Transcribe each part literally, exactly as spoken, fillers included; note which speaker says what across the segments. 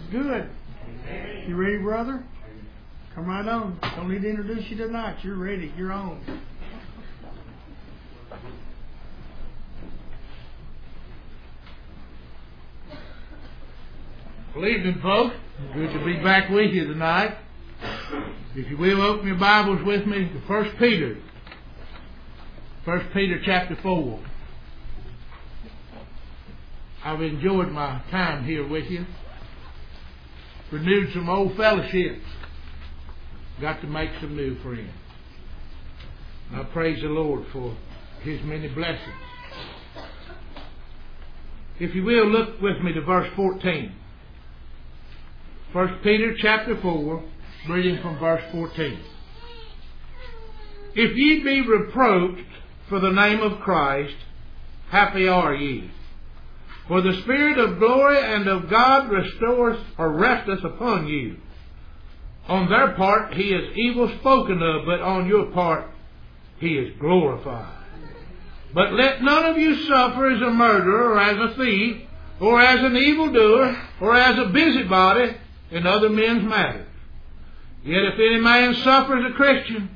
Speaker 1: good. You ready, brother? Come right on. Don't need to introduce you tonight. You're ready. You're on.
Speaker 2: Good evening, folks. Good to be back with you tonight. If you will, open your Bibles with me to First Peter. First Peter chapter four. I've enjoyed my time here with you. Renewed some old fellowships. Got to make some new friends. I praise the Lord for His many blessings. If you will, look with me to verse fourteen. First Peter chapter four, reading from verse fourteen. If ye be reproached for the name of Christ, happy are ye. For the Spirit of glory and of God restores or resteth upon you. On their part he is evil spoken of, but on your part he is glorified. But let none of you suffer as a murderer, or as a thief, or as an evildoer, or as a busybody in other men's matters. Yet if any man suffer as a Christian,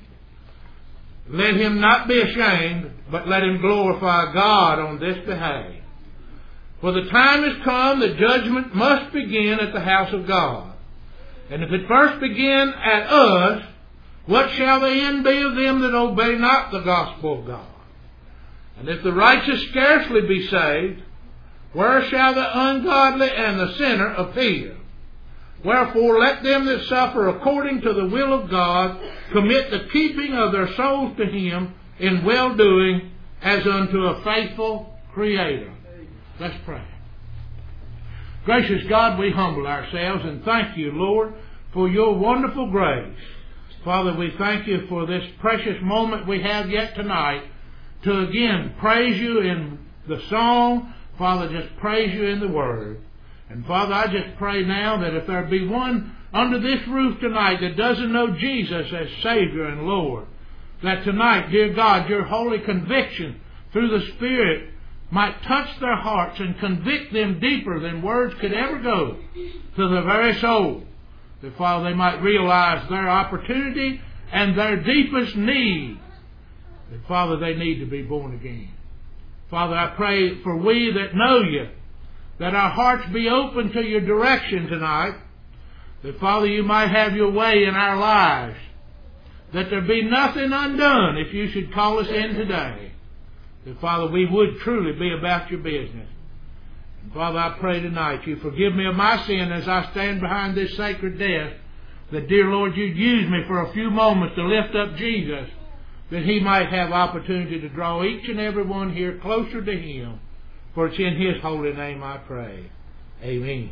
Speaker 2: let him not be ashamed, but let him glorify God on this behalf. For the time is come that judgment must begin at the house of God. And if it first begin at us, what shall the end be of them that obey not the gospel of God? And if the righteous scarcely be saved, where shall the ungodly and the sinner appear? Wherefore let them that suffer according to the will of God commit the keeping of their souls to Him in well-doing as unto a faithful Creator. Let's pray. Gracious God, we humble ourselves and thank you, Lord, for your wonderful grace. Father, we thank you for this precious moment we have yet tonight to again praise you in the song. Father, just praise you in the Word. And Father, I just pray now that if there be one under this roof tonight that doesn't know Jesus as Savior and Lord, that tonight, dear God, your holy conviction through the Spirit might touch their hearts and convict them deeper than words could ever go to the very soul. That, Father, they might realize their opportunity and their deepest need. That, Father, they need to be born again. Father, I pray for we that know you, that our hearts be open to your direction tonight. That, Father, you might have your way in our lives. That there be nothing undone if you should call us in today. That, Father, we would truly be about your business. And Father, I pray tonight you forgive me of my sin as I stand behind this sacred desk. That, dear Lord, you'd use me for a few moments to lift up Jesus, that he might have opportunity to draw each and every one here closer to him. For it's in his holy name I pray. Amen.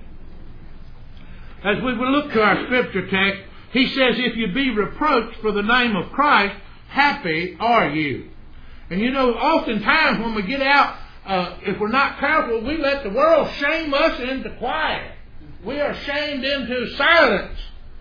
Speaker 2: As we will look to our scripture text, he says, if you be reproached for the name of Christ, happy are you. And you know, oftentimes when we get out, uh, if we're not careful, we let the world shame us into quiet. We are shamed into silence.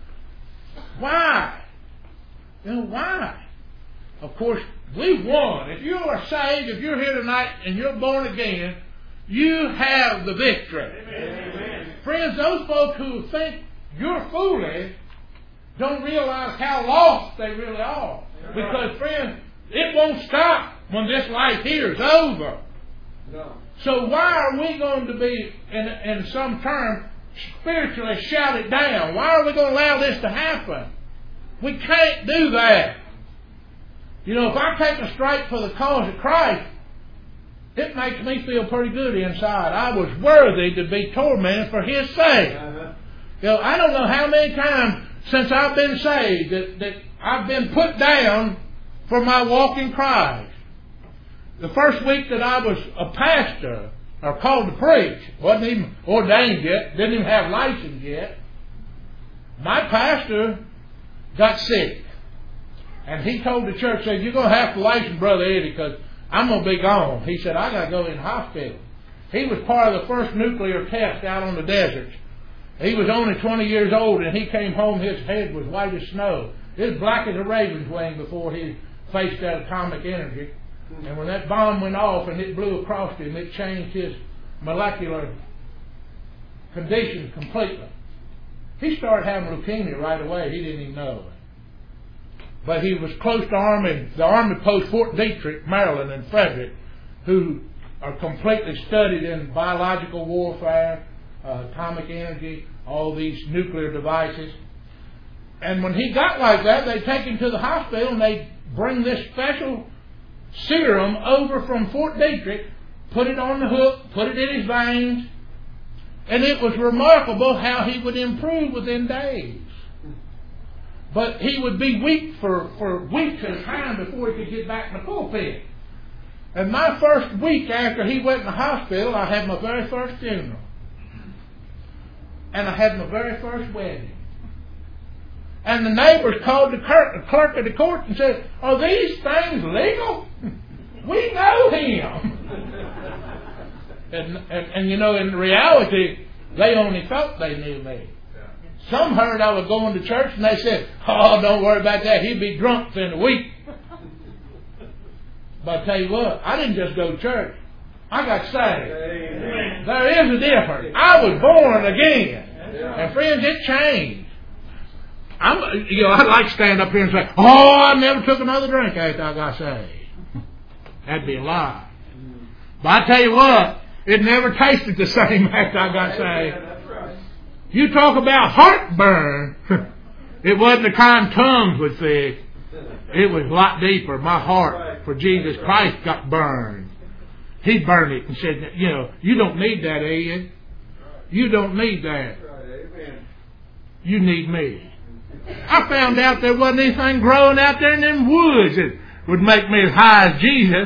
Speaker 2: Why? You know, why? Of course, we've won. If you are saved, if you're here tonight and you're born again, you have the victory. Amen. Friends, those folks who think you're foolish don't realize how lost they really are. Because, friends, it won't stop when this life here is over. No. So why are we going to be, in, in some term, spiritually shout it down? Why are we going to allow this to happen? We can't do that. You know, if I'm taking a strike for the cause of Christ, it makes me feel pretty good inside. I was worthy to be tormented for His sake. Uh-huh. You know, I don't know how many times since I've been saved that, that I've been put down for my walk in Christ. The first week that I was a pastor, or called to preach, wasn't even ordained yet, didn't even have license yet, my pastor got sick. And he told the church, said, you're going to have to license Brother Eddie because I'm going to be gone. He said, I got to go in the hospital. He was part of the first nuclear test out on the desert. He was only twenty years old, and he came home, his head was white as snow. It was black as a raven's wing before he faced that atomic energy. And when that bomb went off and it blew across him, it changed his molecular condition completely. He started having leukemia right away. He didn't even know it. But he was close to Army, the Army post Fort Detrick, Maryland, and Frederick, who are completely studied in biological warfare, uh, atomic energy, all these nuclear devices. And when he got like that, they take him to the hospital and they bring this special serum over from Fort Detrick, put it on the hook, put it in his veins, and it was remarkable how he would improve within days. But he would be weak for, for weeks at a time before he could get back in the pulpit. And my first week after he went in the hospital, I had my very first funeral. And I had my very first wedding. And the neighbors called the clerk, the clerk of the court and said, "Are these things legal? We know him." and, and, and you know, in reality, they only thought they knew me. Some heard I was going to church and they said, "Oh, don't worry about that. He'll be drunk in a week." But I tell you what, I didn't just go to church. I got saved. Amen. There is a difference. I was born again. And friends, it changed. I'm, you know, I'd like to stand up here and say, "Oh, I never took another drink after I got saved." That'd be a lie. But I tell you what, it never tasted the same after I got saved. You talk about heartburn. It wasn't the kind tongues would say. It was a lot deeper. My heart for Jesus Christ got burned. He burned it and said, "You know, you don't need that, Ed. You don't need that. You need me." I found out there wasn't anything growing out there in them woods that would make me as high as Jesus.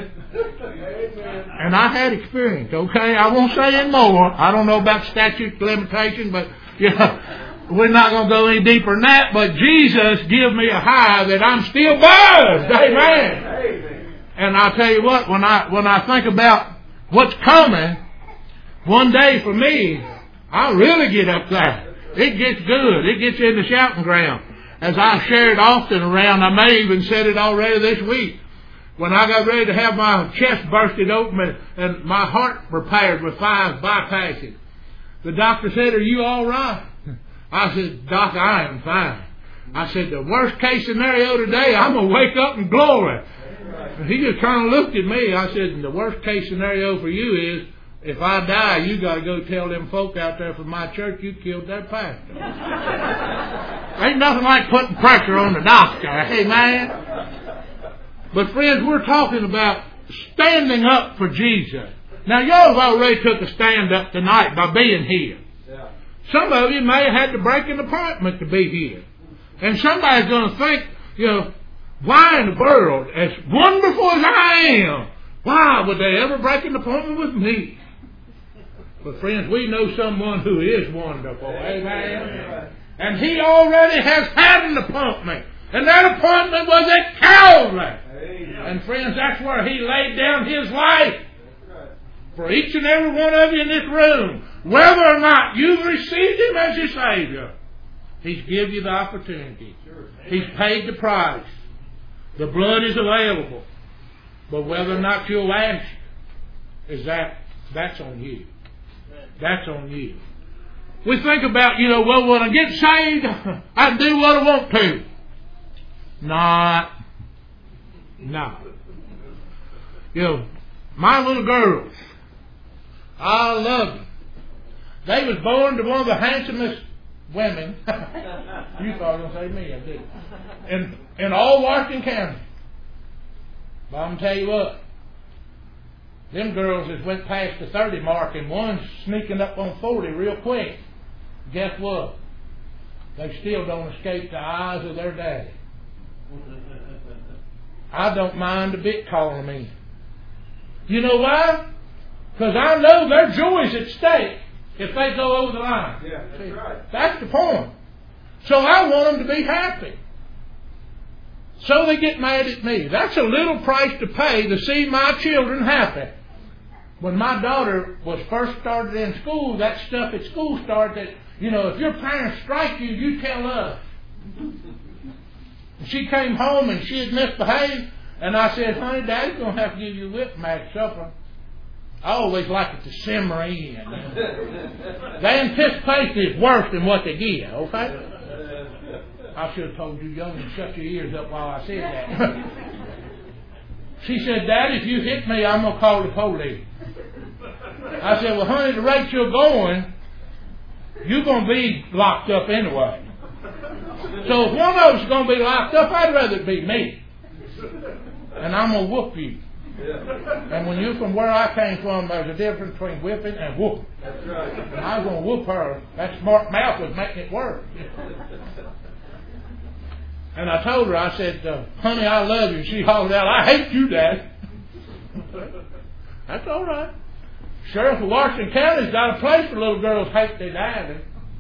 Speaker 2: And I had experience, okay? I won't say any more. I don't know about statute of limitation, but you know, we're not going to go any deeper than that. But Jesus gave me a high that I'm still buzzed. Amen. And I'll tell you what, when I when I think about what's coming, one day for me, I'll really get up there. It gets good. It gets in the shouting ground. As I've shared often around, I may even said it already this week. When I got ready to have my chest bursted open and my heart repaired with five bypasses, the doctor said, "Are you all right?" I said, "Doc, I am fine." I said, "The worst case scenario today, I'm going to wake up in glory." And he just turned and looked at me. I said, "The worst case scenario for you is, if I die, you got to go tell them folk out there from my church you killed their pastor." Ain't nothing like putting pressure on the doctor. Amen. But friends, we're talking about standing up for Jesus. Now, y'all have already took a stand up tonight by being here. Yeah. Some of you may have had to break an appointment to be here. And somebody's going to think, you know, why in the world, as wonderful as I am, why would they ever break an appointment with me? But friends, we know someone who is wonderful. Amen. Amen. And he already has had an appointment. And that appointment was at Calvary. Amen. And friends, that's where he laid down his life for each and every one of you in this room. Whether or not you've received him as your Savior, he's given you the opportunity. He's paid the price. The blood is available. But whether or not you'll ask, is that, that's on you. That's on you. We think about, you know, well, when I get saved, I can do what I want to. Not. No. You know, my little girls, I love them. They was born to one of the handsomest women. You thought I was going to say me, I did. In, in all Washington County. But I'm going to tell you what. Them girls has went past the thirty mark and one's sneaking up on forty real quick. Guess what? They still don't escape the eyes of their daddy. I don't mind a bit calling them in. You know why? Because I know their joy's at stake if they go over the line. Yeah, that's See, right. That's the point. So I want them to be happy. So they get mad at me. That's a little price to pay to see my children happy. When my daughter was first started in school, that stuff at school started that, you know, if your parents strike you, you tell us. She came home and she had misbehaved, and I said, "Honey, Daddy's going to have to give you a whip from after supper." I always like it to simmer in. The anticipation is worse than what they get, okay? I should have told you young and shut your ears up while I said that. She said, Daddy, if you hit me, I'm going to call the police. I said, well, honey, the rate you're going, you're going to be locked up anyway. So if one of us is going to be locked up, I'd rather it be me. And I'm going to whoop you. And when you're from where I came from, there's a difference between whipping and whooping.
Speaker 3: That's right.
Speaker 2: And I was going to whoop her. That smart mouth was making it worse. And I told her, I said, uh, honey, I love you. She hollered out, I hate you, Dad. That's all right. Sheriff of Washington County's got a place for little girls hate their dad.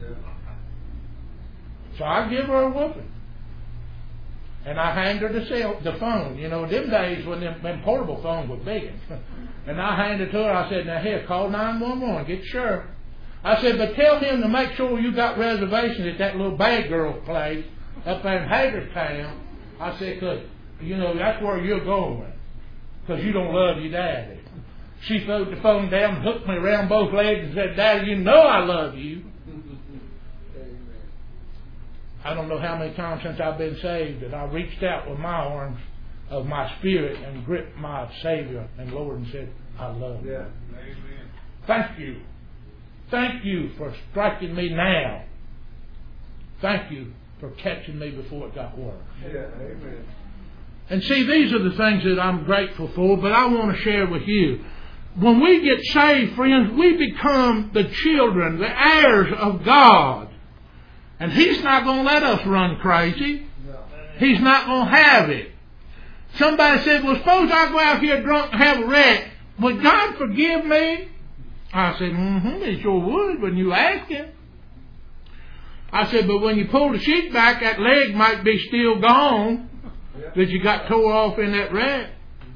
Speaker 2: So I give her a whooping. And I handed her the, cell, the phone. You know, them days when them, them portable phones were big. And I handed it to her. I said, now here, call nine one one. Get the sheriff. I said, but tell him to make sure you got reservations at that little bad girl place up there in Hagerstown. I said, because, you know, that's where you're going. Because you don't love your daddy. She threw the phone down, hooked me around both legs and said, Daddy, you know I love you. I don't know how many times since I've been saved that I reached out with my arms of my spirit and gripped my Savior and Lord and said, I love you.
Speaker 3: Yeah.
Speaker 2: Thank you. Thank you for striking me now. Thank you for catching me before it got worse.
Speaker 3: Yeah. Amen.
Speaker 2: And see, these are the things that I'm grateful for, but I want to share with you. When we get saved, friends, we become the children, the heirs of God. And He's not going to let us run crazy.
Speaker 3: No.
Speaker 2: He's not going to have it. Somebody said, well, suppose I go out here drunk and have a wreck. Would God forgive me? I said, mm-hmm, He sure would when you ask Him. I said, but when you pull the sheet back, that leg might be still gone
Speaker 3: Yeah.
Speaker 2: that you got tore off in that wreck.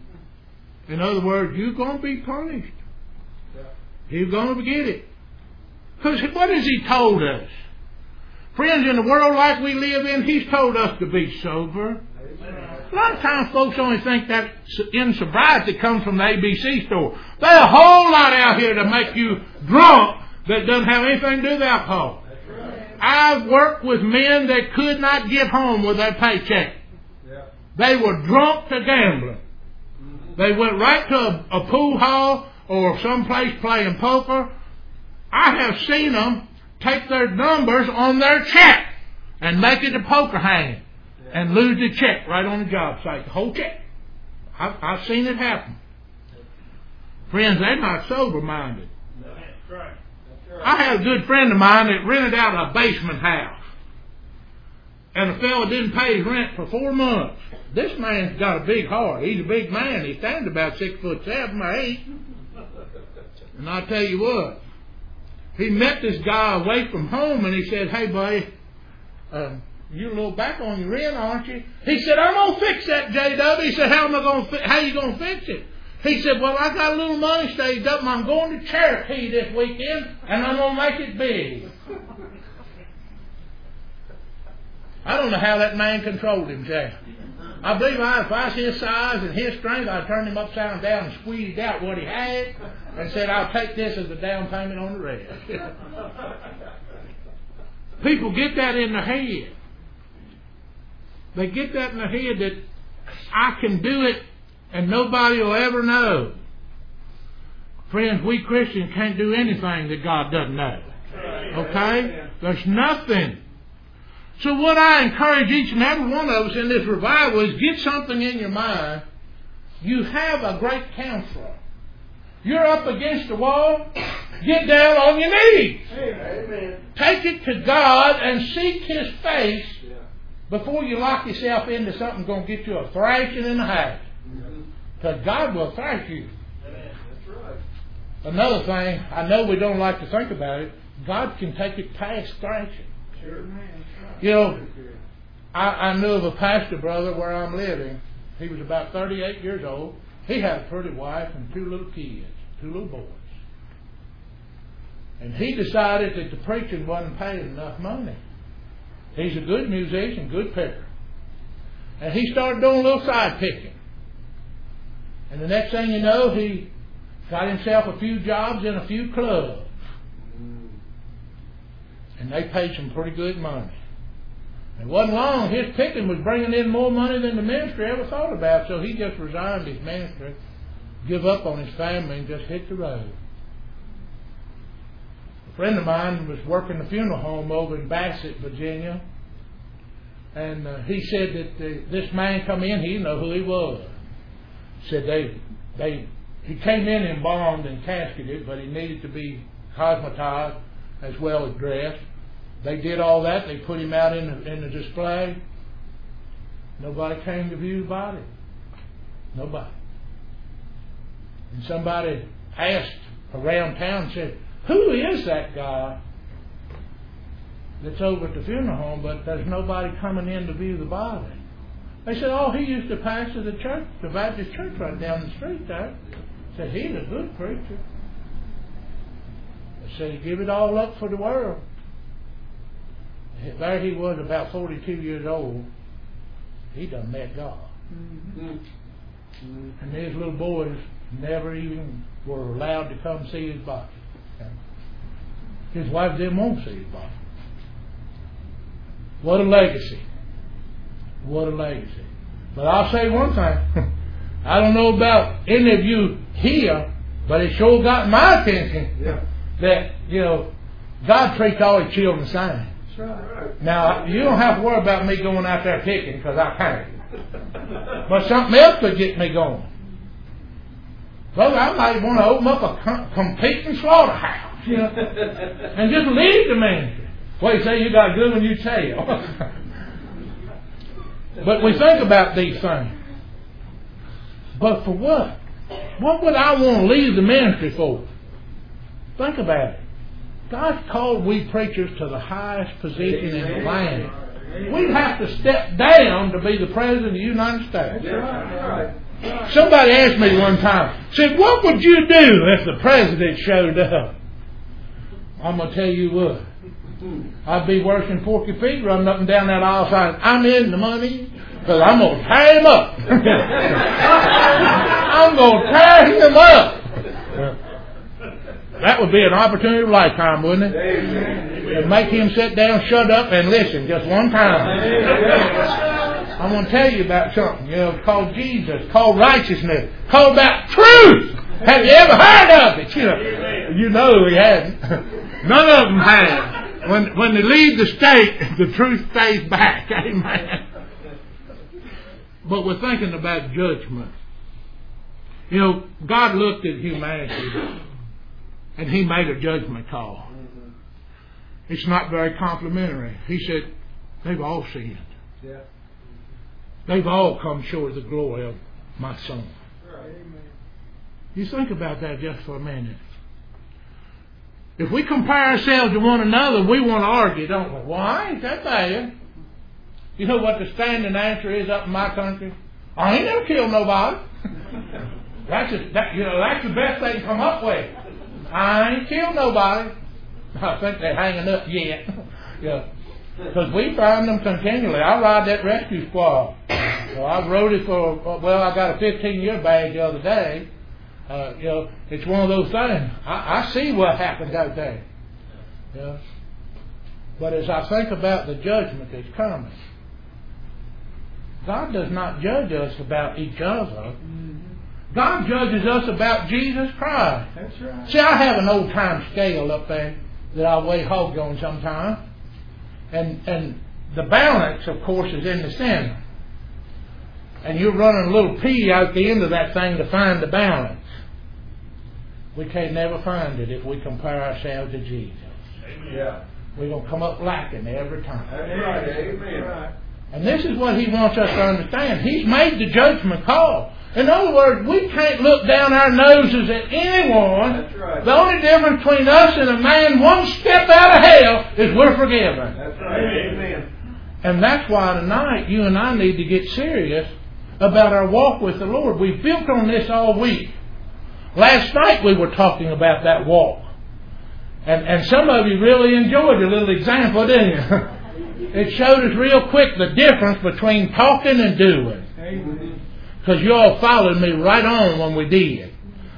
Speaker 2: In other words, you're going to be punished.
Speaker 3: Yeah.
Speaker 2: You're going to get it. Because what has He told us? Friends, in the world like we live in, He's told us to be sober. A lot of times folks only think that insobriety comes from the A B C store. There's a whole lot out here to make you drunk that doesn't have anything to do with alcohol. I've worked with men that could not get home with their paycheck.
Speaker 3: Yeah.
Speaker 2: They were drunk to gambling. They went right to a, a pool hall or someplace playing poker. I have seen them take their numbers on their check and make it a poker hand and lose the check right on the job site, the whole check. I've, I've seen it happen. Friends, they're not sober-minded.
Speaker 3: That's right. That's right.
Speaker 2: I had a good friend of mine that rented out a basement house. And the fellow didn't pay his rent for four months. This man's got a big heart. He's a big man. He stands about six foot seven or eight. And I'll tell you what. He met this guy away from home and he said, hey, buddy, uh, you're a little back on your rent, aren't you? He said, I'm going to fix that, J W. He said, how am I going to fi- how you going to fix it? He said, well, I got a little money saved up and I'm going to Cherokee this weekend and I'm going to make it big. I don't know how that man controlled himself. I believe I, if I was his size and his strength, I'd turn him upside down and squeezed out what he had and said, I'll take this as a down payment on the rest. People get that in their head. They get that in their head that I can do it and nobody will ever know. Friends, we Christians can't do anything that God doesn't know. Okay? There's nothing. So what I encourage each and every one of us in this revival is get something in your mind. You have a great counselor. You're up against the wall. Get down on your knees.
Speaker 3: Amen.
Speaker 2: Take it to God and seek His face before you lock yourself into something going to get you a thrashing in the house. Because God will thrash you.
Speaker 3: That's right.
Speaker 2: Another thing, I know we don't like to think about it, God can take it past thrashing.
Speaker 3: Sure.
Speaker 2: You know, I, I knew of a pastor brother where I'm living. He was about thirty-eight years old. He had a pretty wife and two little kids, two little boys. And he decided that the preaching wasn't paying enough money. He's a good musician, good picker. And he started doing a little side picking. And the next thing you know, he got himself a few jobs in a few clubs. And they paid some pretty good money. It wasn't long, his picking was bringing in more money than the ministry ever thought about, so he just resigned his ministry, give up on his family, and just hit the road. A friend of mine was working the funeral home over in Bassett, Virginia, and uh, he said that the, this man come in, he didn't know who he was. Said they, they, he came in embalmed and casketed, but he needed to be cosmetized as well as dressed. They did all that. They put him out in the, in the display. Nobody came to view the body. Nobody. And somebody asked around town, said, who is that guy that's over at the funeral home, but there's nobody coming in to view the body? They said, oh, he used to pastor the church, the Baptist church right down the street there. Said, he's a good preacher. They said, he give it all up for the world. There he was, about forty-two years old. He done met God. Mm-hmm. And his little boys never even were allowed to come see his body. His wife didn't want to see his body. What a legacy. What a legacy. But I'll say one thing. I don't know about any of you here, but it sure got my attention. Yeah. That, you know, God treats all his children the same. Right. Now, you don't have to worry about me going out there picking, because I can't. But something else could get me going. Brother, I might want to open up a com- competing slaughterhouse, you know, and just leave the ministry. Well, you say you got a good one, you tell. But we think about these things. But for what? What would I want to leave the ministry for? Think about it. God's called we preachers to the highest position in the land. We'd have to step down to be the President of the United States. Somebody asked me one time, said, what would you do if the President showed up? I'm going to tell you what. I'd be working Porky Pig, running up and down that aisle saying, I'm in the money, because I'm going to tear him up. I'm going to tear him up. That would be an opportunity of a lifetime, wouldn't it? And make him sit down, shut up, and listen just one time. I'm going to tell you about something, you know, called Jesus, called righteousness, called about truth. Have you ever heard of it? You know, you know he hadn't. None of them have. When when they leave the state, the truth stays back. Amen. But we're thinking about judgment. You know, God looked at humanity and he made a judgment call. It's not very complimentary. He said, they've all sinned. Yeah. They've all come short of the glory of my Son. Right. You think about that just for a minute. If we compare ourselves to one another, we want to argue, don't we? Well, I ain't that bad. You know what the standing answer is up in my country? I ain't never killed nobody. That's a, that, you know, that's the best they can come up with. I ain't killed nobody. I think they're hanging up yet. Yeah. Because we find them continually. I ride that rescue squad. So I rode it for, well, I got a fifteen-year badge the other day. Uh, you know, it's one of those things. I, I see what happened out there. Yeah. But as I think about the judgment that's coming, God does not judge us about each other. God judges us about Jesus Christ. That's right. See, I have an old time scale up there that I weigh hogs on sometimes. And and the balance, of course, is in the center. And you're running a little P out the end of that thing to find the balance. We can't never find it if we compare ourselves to Jesus. Amen. Yeah. We're going to come up lacking every time. That's right. Amen. And this is what he wants us to understand. He's made the judgment call. In other words, we can't look down our noses at anyone. That's right. The only difference between us and a man one step out of hell is we're forgiven. That's right. Amen. And that's why tonight you and I need to get serious about our walk with the Lord. We've built on this all week. Last night we were talking about that walk. And, and some of you really enjoyed the little example, didn't you? It showed us real quick the difference between talking and doing. Because you all followed me right on when we did.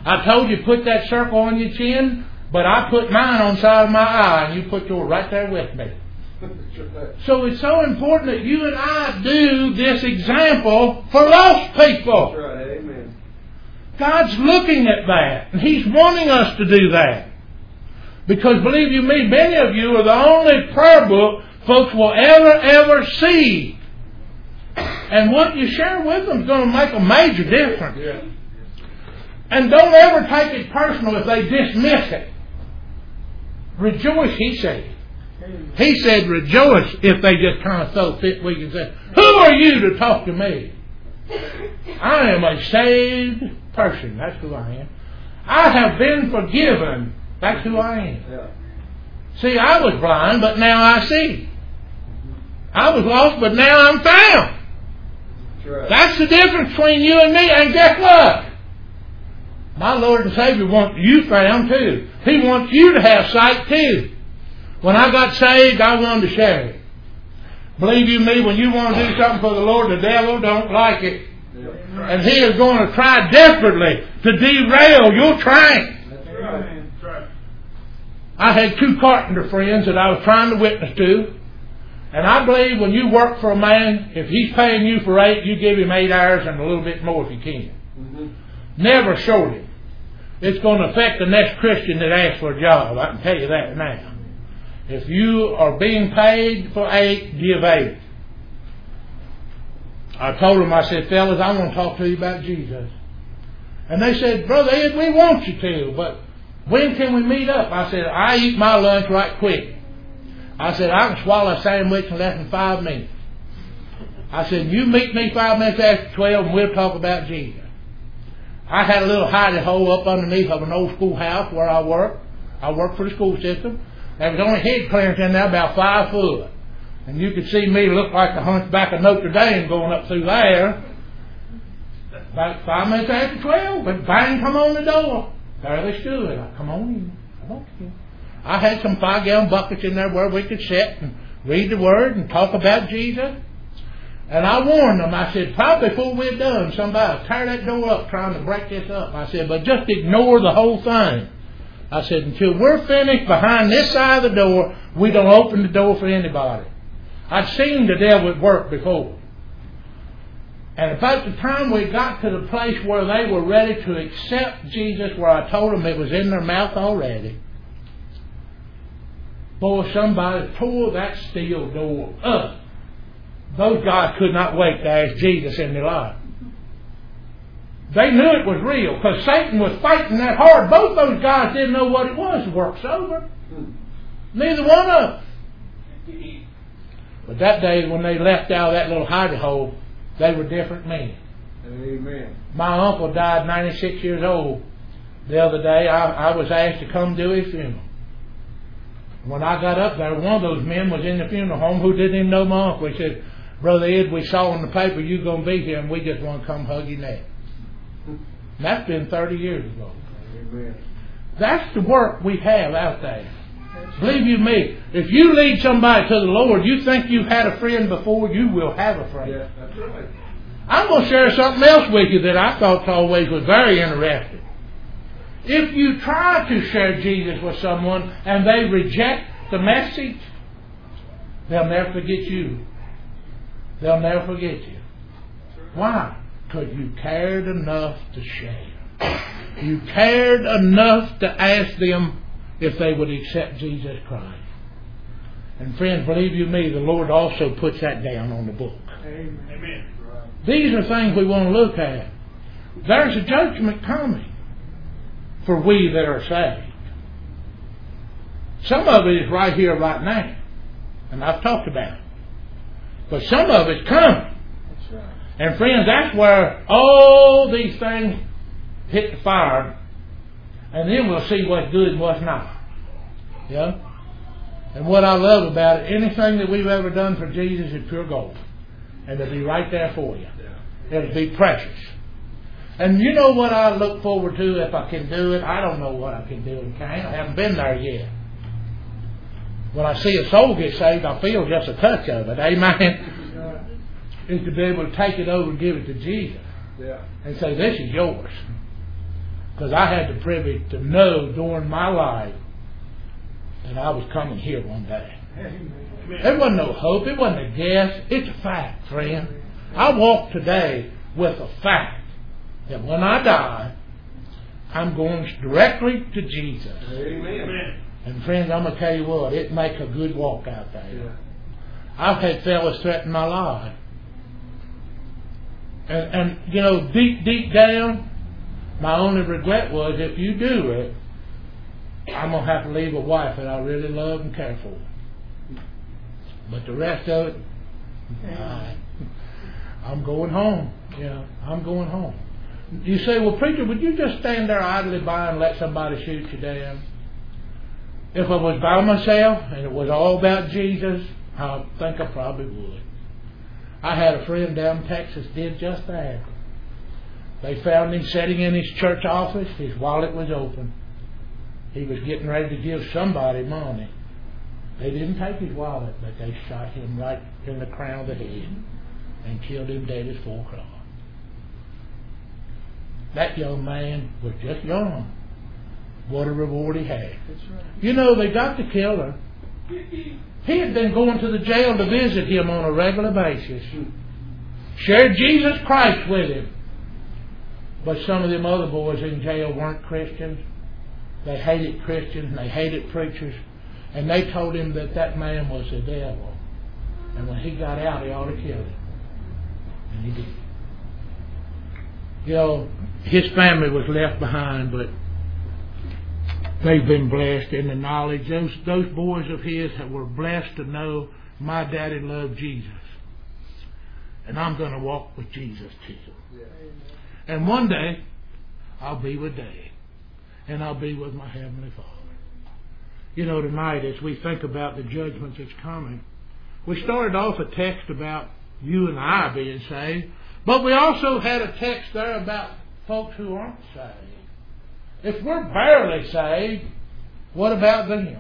Speaker 2: I told you put that circle on your chin, but I put mine on the side of my eye, and you put yours right there with me. So it's so important that you and I do this example for lost people.
Speaker 3: That's right. Amen.
Speaker 2: God's looking at that, and He's wanting us to do that. Because believe you me, many of you are the only prayer book folks will ever, ever see. And what you share with them is going to make a major difference.
Speaker 3: Yeah.
Speaker 2: And don't ever take it personal if they dismiss it. Rejoice, He said. He said, rejoice if they just kind of throw fit weak and say, who are you to talk to me? I am a saved person. That's who I am. I have been forgiven. That's who I am.
Speaker 3: Yeah.
Speaker 2: See, I was blind, but now I see. I was lost, but now I'm found.
Speaker 3: That's right.
Speaker 2: That's the difference between you and me. And guess what? My Lord and Savior wants you found too. He wants you to have sight too. When I got saved, I wanted to share it. Believe you me, when you want to do something for the Lord, the devil don't like it.
Speaker 3: Yeah.
Speaker 2: And he is going to try desperately to derail your trying.
Speaker 3: That's right.
Speaker 1: That's right.
Speaker 2: I had two carpenter friends that I was trying to witness to. And I believe when you work for a man, if he's paying you for eight, you give him eight hours and a little bit more if you can.
Speaker 3: Mm-hmm.
Speaker 2: Never short him. It's going to affect the next Christian that asks for a job. I can tell you that now. If you are being paid for eight, give eight. I told them, I said, fellas, I want to talk to you about Jesus. And they said, Brother Ed, we want you to, but when can we meet up? I said, I eat my lunch right quick. I said, I can swallow a sandwich in less than five minutes. I said, you meet me five minutes after twelve and we'll talk about Jesus. I had a little hidey hole up underneath of an old schoolhouse where I worked. I worked for the school system. There was only head clearance in there about five foot. And you could see me look like the hunchback of Notre Dame going up through there. About five minutes after twelve, but bang, come on the door. There they stood. I, come on in. Come on in. I had some five gallon buckets in there where we could sit and read the Word and talk about Jesus. And I warned them. I said, probably before we're done, somebody will tear that door up trying to break this up. I said, but just ignore the whole thing. I said, until we're finished behind this side of the door, we don't open the door for anybody. I'd seen the devil at work before. And about the time we got to the place where they were ready to accept Jesus, where I told them it was in their mouth already, boy, somebody tore that steel door up. Those guys could not wait to ask Jesus in their life. They knew it was real because Satan was fighting that hard. Both those guys didn't know what it was. The work's over. Neither one of them. But that day when they left out of that little hidey hole, they were different men.
Speaker 3: Amen.
Speaker 2: My uncle died ninety-six years old. The other day I, I was asked to come do his funeral. When I got up there, one of those men was in the funeral home who didn't even know my uncle. He said, Brother Ed, we saw in the paper you're going to be here and we just want to come hug your neck. And that's been thirty years ago.
Speaker 3: Amen.
Speaker 2: That's the work we have out there. Believe you me, if you lead somebody to the Lord, you think you've had a friend before, you will have a friend.
Speaker 3: Yeah, that's right.
Speaker 2: I'm going to share something else with you that I thought always was very interesting. If you try to share Jesus with someone and they reject the message, they'll never forget you. They'll never forget you. Why? Because you cared enough to share. You cared enough to ask them if they would accept Jesus Christ. And friends, believe you me, the Lord also puts that down on the book.
Speaker 1: Amen.
Speaker 2: These are things we want to look at. There's a judgment coming for we that are saved. Some of it is right here, right now. And I've talked about it. But some of it's coming.
Speaker 3: That's right.
Speaker 2: And friends, that's where all these things hit the fire. And then we'll see what's good and what's not. Yeah? And what I love about it, anything that we've ever done for Jesus is pure gold. And it'll be right there for you. It'll be precious. And you know what I look forward to if I can do it? I don't know what I can do and can't. I haven't been there yet. When I see a soul get saved, I feel just a touch of it. Amen. Is to be able to take it over and give it to Jesus.
Speaker 3: Yeah.
Speaker 2: And say, this is yours.
Speaker 4: Because I had the privilege to know during my life that I was coming here one day. There wasn't no hope. It wasn't a guess. It's a fact, friend. I walk today with a fact that when I die, I'm going directly to Jesus.
Speaker 3: Amen.
Speaker 4: And friends, I'm going to tell you what, it makes a good walk out there.
Speaker 3: Yeah.
Speaker 4: I've had fellas threaten my life. And, and, you know, deep, deep down, my only regret was if you do it, I'm going to have to leave a wife that I really love and care for. But the rest of it, I, I'm going home. You know, I'm going home. You say, well, preacher, would you just stand there idly by and let somebody shoot you down? If I was by myself and it was all about Jesus, I think I probably would. I had a friend down in Texas did just that. They found him sitting in his church office. His wallet was open. He was getting ready to give somebody money. They didn't take his wallet, but they shot him right in the crown of the head and killed him dead as full cross. That young man was just young. What a reward he had. You know, they got the killer. He had been going to the jail to visit him on a regular basis. Shared Jesus Christ with him. But some of them other boys in jail weren't Christians. They hated Christians and they hated preachers. And they told him that that man was the devil. And when he got out, he ought to kill him. And he did. You know, his family was left behind, but they've been blessed in the knowledge. Those, those boys of his were blessed to know my daddy loved Jesus. And I'm going to walk with Jesus too. Yeah. And one day, I'll be with Dad. And I'll be with my Heavenly Father. You know, tonight as we think about the judgments that's coming, we started off a text about you and I being saved, but we also had a text there about folks who aren't saved. If we're barely saved, what about them?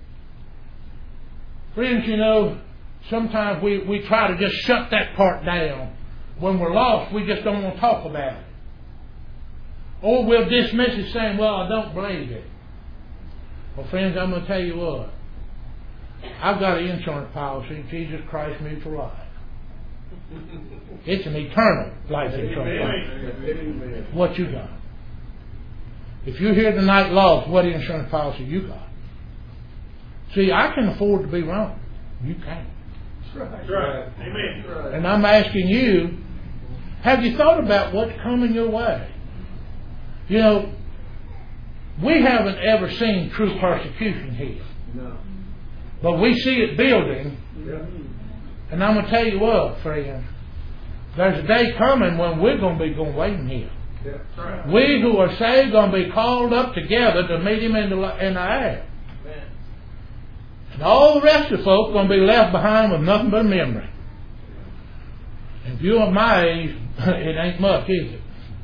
Speaker 4: Friends, you know, sometimes we, we try to just shut that part down. When we're lost, we just don't want to talk about it. Or we'll dismiss it saying, well, I don't believe it. Well, friends, I'm going to tell you what. I've got an insurance policy, Jesus Christ Mutual Life. It's an eternal life insurance policy. What you got? If you're here tonight lost, what insurance policy you got? See, I can afford to be wrong. You can't.
Speaker 3: That's right. Amen.
Speaker 4: And I'm asking you, have you thought about what's coming your way? You know, we haven't ever seen true persecution here.
Speaker 3: No.
Speaker 4: But we see it building.
Speaker 3: Yeah.
Speaker 4: And I'm going to tell you what, friend. There's a day coming when we're going to be going waiting here.
Speaker 3: Yeah. Right.
Speaker 4: We who are saved are going to be called up together to meet Him in the, in the air.
Speaker 3: Amen.
Speaker 4: And all the rest of the folk are going to be left behind with nothing but a memory. And if you're my age, it ain't much, is it?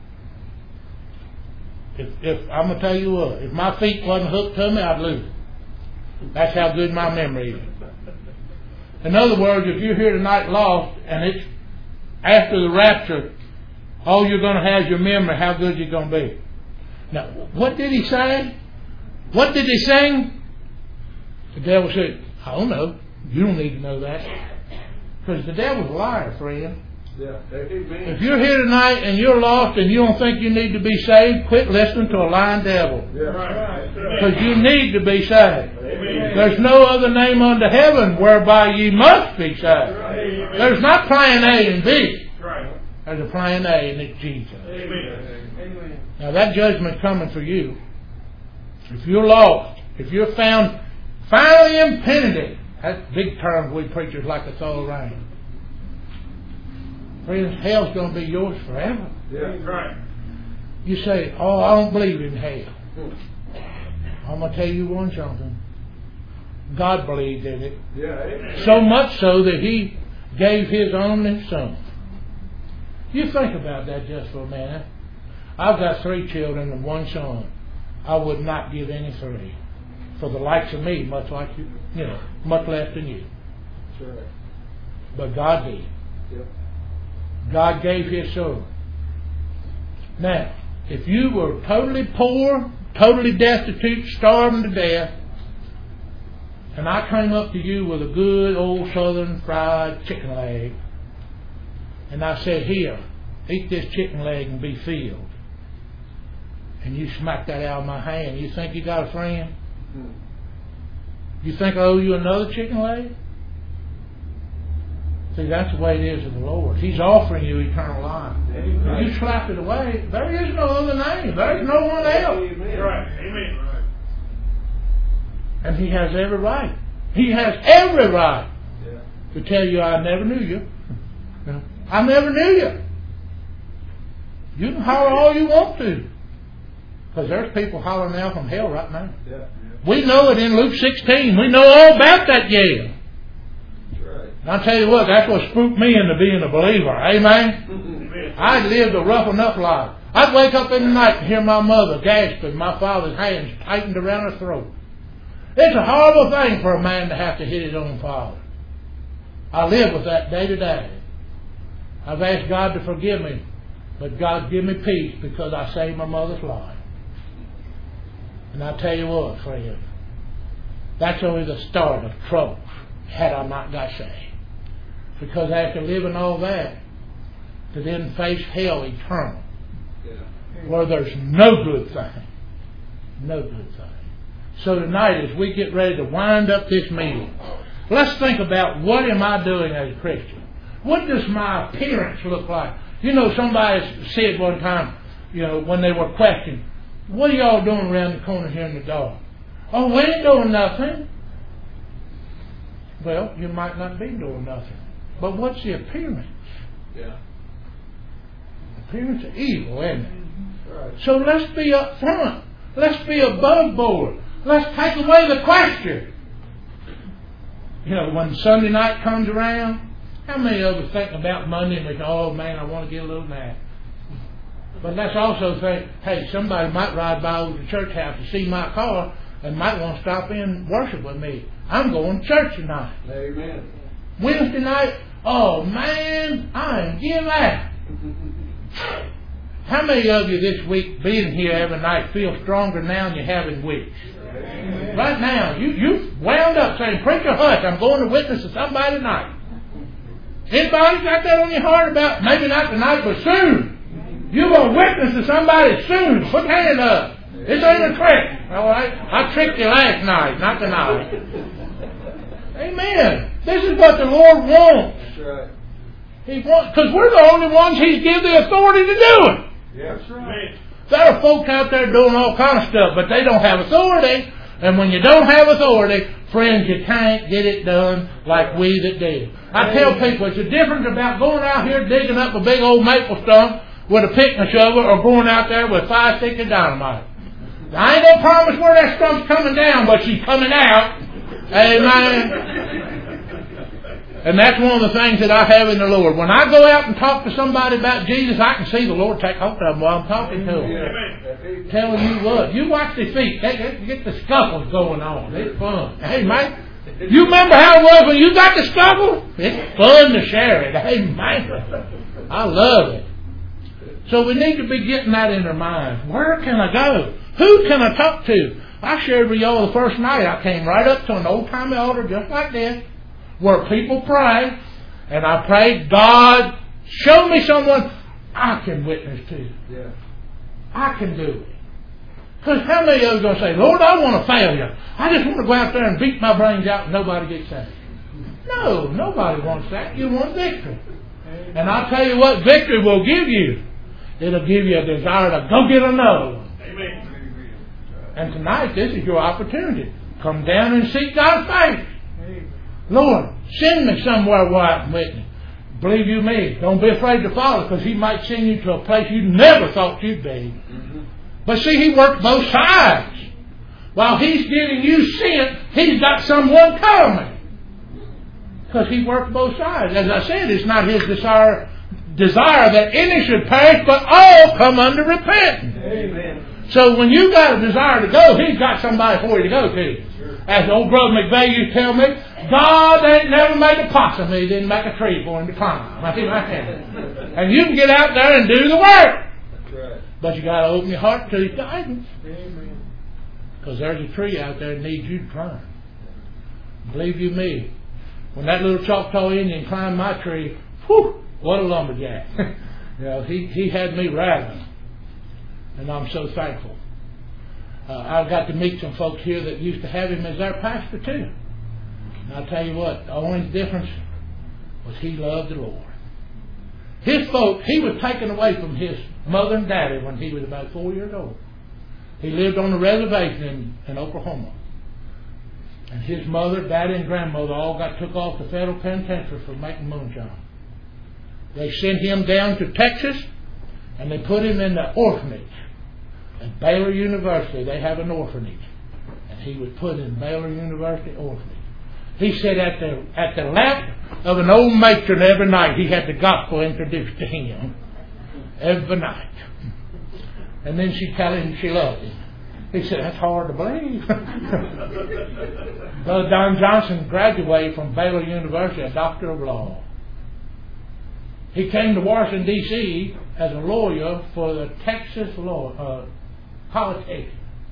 Speaker 4: If, if I'm going to tell you what, if my feet wasn't hooked to me, I'd lose it. That's how good my memory is. In other words, if you're here tonight lost and it's after the rapture, all you're going to have is your memory, how good you're going to be. Now, what did he say? What did he sing? The devil said, I don't know. You don't need to know that. Because the devil's a liar, friend.
Speaker 3: Yeah. Amen.
Speaker 4: If you're here tonight and you're lost and you don't think you need to be saved, quit listening to a lying devil.
Speaker 3: Yeah. Right.
Speaker 4: Because you need to be saved.
Speaker 3: Amen.
Speaker 4: There's no other name under heaven whereby ye must be saved.
Speaker 3: Amen.
Speaker 4: There's not plan A and B.
Speaker 3: Right.
Speaker 4: There's a plan A, and it's Jesus.
Speaker 3: Amen. Amen.
Speaker 4: Now that judgment's coming for you. If you're lost, if you're found finally impenitent, that's a big term we preachers like to throw around. Friends, hell's going to be yours forever.
Speaker 3: Yeah. Right.
Speaker 4: You say, oh, I don't believe in hell. I'm going to tell you one something. God believed in it.
Speaker 3: Yeah. Amen.
Speaker 4: So much so that He gave His only Son. You think about that just for a minute. I've got three children and one son. I would not give any three for the likes of me, much like you, you know, much less than you.
Speaker 3: That's right.
Speaker 4: But God did.
Speaker 3: Yep.
Speaker 4: God gave His Son. Now, if you were totally poor, totally destitute, starving to death, and I came up to you with a good old southern fried chicken leg, and I said, here, eat this chicken leg and be filled, and you smack that out of my hand, you think you got a friend? You think I owe you another chicken leg? See, that's the way it is with the Lord. He's offering you eternal life. If you slap it away, there is no other name. There is no one else.
Speaker 3: Amen. Right. Amen.
Speaker 4: And He has every right. He has every right
Speaker 3: Yeah.
Speaker 4: to tell you, I never knew you. I never knew you. You can holler all you want to. Because there's people hollering out from hell right now.
Speaker 3: Yeah.
Speaker 4: We know it in Luke sixteen. We know all about that yell.
Speaker 3: Right.
Speaker 4: And I'll tell you what, that's what spooked me into being a believer. Amen? I'd lived a rough enough life. I'd wake up in the night and hear my mother gasping, my father's hands tightened around her throat. It's a horrible thing for a man to have to hit his own father. I live with that day to day. I've asked God to forgive me, but God give me peace because I saved my mother's life. And I tell you what, friend, that's only the start of troubles, had I not got saved. Because after living all that, to then face hell eternal,
Speaker 3: Yeah.
Speaker 4: where there's no good thing. No good thing. So tonight, as we get ready to wind up this meeting, let's think about, what am I doing as a Christian? What does my appearance look like? You know, somebody said one time, you know, when they were questioned, what are y'all doing around the corner here in the dark? Oh, we ain't doing nothing. Well, you might not be doing nothing. But what's the appearance?
Speaker 3: Yeah.
Speaker 4: Appearance of evil, isn't it?
Speaker 3: Right.
Speaker 4: So let's be up front. Let's be above board. Let's take away the question. You know, when Sunday night comes around, how many of us think about Monday and think, oh man, I want to get a little nap? But let's also think, hey, somebody might ride by over the church house to see my car and might want to stop in and worship with me. I'm going to church tonight.
Speaker 3: Amen.
Speaker 4: Wednesday night, oh man, I am getting out. How many of you this week being here every night feel stronger now than you have in weeks?
Speaker 3: Amen.
Speaker 4: Right now, you, you've wound up saying, preacher, hush, I'm going to witness to somebody tonight. Anybody got that on your heart about, maybe not tonight, but soon? You're going to witness to somebody soon. Put your hand up. This ain't a trick. All right? I tricked you last night, not tonight. Amen. This is what the Lord wants.
Speaker 3: That's right.
Speaker 4: He wants, because we're the only ones He's given the authority to do it.
Speaker 3: Yeah. That's right.
Speaker 4: There are folks out there doing all kind of stuff, but they don't have authority. And when you don't have authority, friends, you can't get it done like we that did. I tell people, it's a difference about going out here digging up a big old maple stump with a picnic shovel or going out there with five sticks of dynamite. Now, I ain't gonna promise where that stump's coming down, but she's coming out. Amen. And that's one of the things that I have in the Lord. When I go out and talk to somebody about Jesus, I can see the Lord take hold of them while I'm talking to them.
Speaker 3: Amen.
Speaker 4: Telling you what, you watch their feet, they, they get the scuffles going on. It's fun. Hey, mate, you remember how it was when you got the scuffle? It's fun to share it. Hey, man, I love it. So we need to be getting that in our minds. Where can I go? Who can I talk to? I shared with y'all the first night. I came right up to an old-timey altar just like this, where people pray, and I prayed, God, show me someone I can witness to.
Speaker 3: Yeah.
Speaker 4: I can do it. Because how many of you are going to say, Lord, I want to fail you. I just want to go out there and beat my brains out and nobody gets saved. No, nobody wants that. You want victory. And I'll tell you what victory will give you. It'll give you a desire to go get another one.
Speaker 3: Amen.
Speaker 4: And tonight, this is your opportunity. Come down and seek God's face. Lord, send me somewhere where I can witness. Believe you me, don't be afraid to follow, because He might send you to a place you never thought you'd be. Mm-hmm. But see, He works both sides. While He's getting you sent, He's got someone coming. Because He works both sides. As I said, it's not His desire desire that any should perish, but all come under repentance.
Speaker 3: Amen.
Speaker 4: So when you got a desire to go, He's got somebody for you to go to. Sure. As old brother McVeigh used to tell me, God ain't never made a possum, He didn't make a tree for him to climb. And you can get out there and do the work.
Speaker 3: That's right.
Speaker 4: But you got to open your heart to His guidance.
Speaker 1: Amen.
Speaker 4: Because there's a tree out there that needs you to climb. Believe you me, when that little Choctaw Indian climbed my tree, whew, what a lumberjack. You know, he, he had me rattling. And I'm so thankful. Uh, I got to meet some folks here that used to have him as their pastor too. And I'll tell you what, the only difference was he loved the Lord. His folk, he was taken away from his mother and daddy when he was about four years old. He lived on a reservation in, in Oklahoma. And his mother, daddy, and grandmother all got took off the federal penitentiary for making moonshine. They sent him down to Texas, and they put him in the orphanage. At Baylor University, they have an orphanage. And he was put in Baylor University orphanage. He said at the at the lap of an old matron every night, he had the gospel introduced to him. Every night. And then she'd tell him she loved him. He said, that's hard to believe. Brother Don Johnson graduated from Baylor University, a doctor of law. He came to Washington, D C as a lawyer for the Texas law, uh, politics.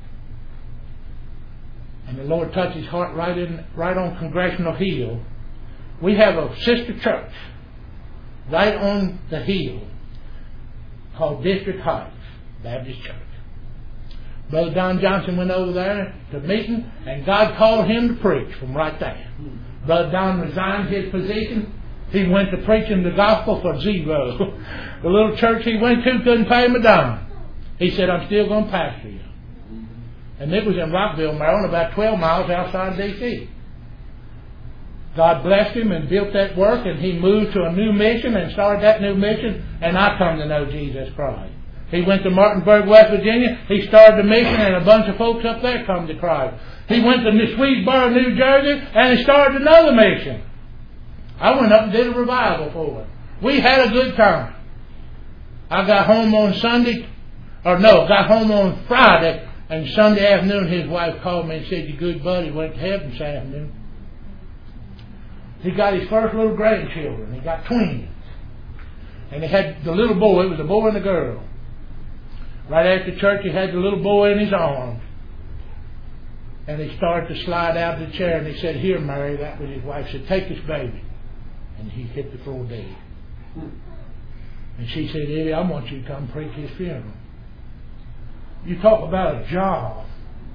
Speaker 4: And the Lord touched his heart right in, right on Congressional Hill. We have a sister church right on the hill called District Heights Baptist Church. Brother Don Johnson went over there to meeting, and God called him to preach from right there. Brother Don resigned his position. He went to preaching the gospel for zero. The little church he went to couldn't pay him a dime. He said, I'm still going to pastor you. And it was in Rockville, Maryland, about twelve miles outside of D C God blessed him and built that work, and he moved to a new mission and started that new mission, and I come to know Jesus Christ. He went to Martinsburg, West Virginia. He started the mission, and a bunch of folks up there come to Christ. He went to Swedesboro, New Jersey, and he started another mission. I went up and did a revival for him. We had a good time. I got home on Sunday, or no, got home on Friday, and Sunday afternoon his wife called me and said, your good buddy went to heaven this afternoon. He got his first little grandchildren. He got twins. And he had the little boy, it was a boy and a girl. Right after church, he had the little boy in his arms. And he started to slide out of the chair, and he said, here, Mary, that was his wife, said, take this baby. And he hit the floor dead. And she said, Eddie, I want you to come preach his funeral. You talk about a job.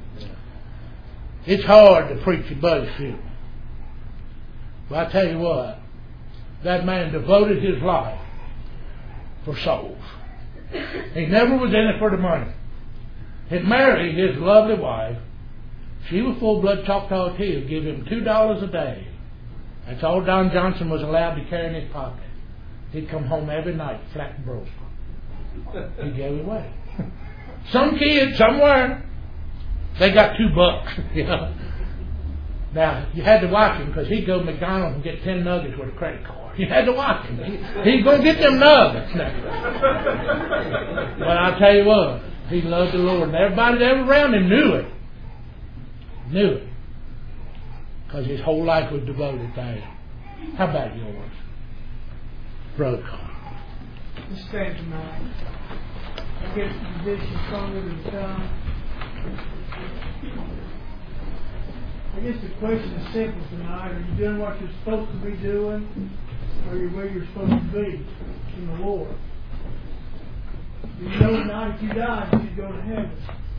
Speaker 4: It's hard to preach your buddy's funeral. But I tell you what, that man devoted his life for souls. He never was in it for the money. He married his lovely wife. She was full-blood Choctaw too. Give him two dollars a day. That's all Don Johnson was allowed to carry in his pocket. He'd come home every night flat and broke. He gave it away. Some kid somewhere, they got two bucks. You know. Now, you had to watch him because he'd go to McDonald's and get ten nuggets with a credit card. You had to watch him. He, he'd go get them nuggets. But I'll tell you what, he loved the Lord. And everybody that was around him knew it. Knew it. Because his whole life was devoted to it. How about yours? Brother Carl.
Speaker 1: Let's stand tonight. I guess the position stronger than some. I guess the question is simple tonight. Are you doing what you're supposed to be doing? Or are you where you're supposed to be in the Lord? Do you know tonight if you die, you go to heaven?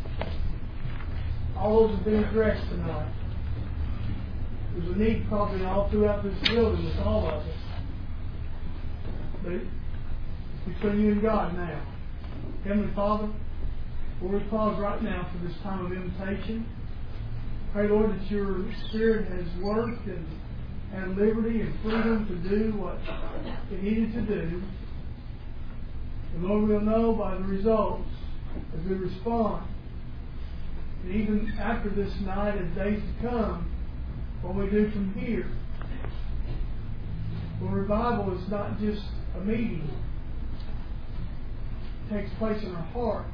Speaker 1: All those have been addressed tonight. There's a need probably all throughout this building with all of us. But it's between you and God now. Heavenly Father, Lord, we pause right now for this time of invitation. Pray, Lord, that your Spirit has worked and had liberty and freedom to do what it needed to do. And Lord, we'll know by the results as we respond. And even after this night and days to come, what we do from here. Well, revival is not just a meeting. It takes place in our hearts.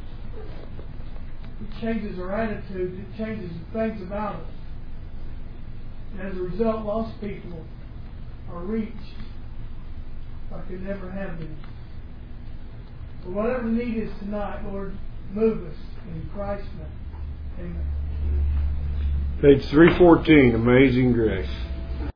Speaker 1: It changes our attitude. It changes the things about us. And as a result, lost people are reached like they never have been. But whatever the need is tonight, Lord, move us in Christ's name. Amen.
Speaker 5: Page three fourteen, Amazing Grace.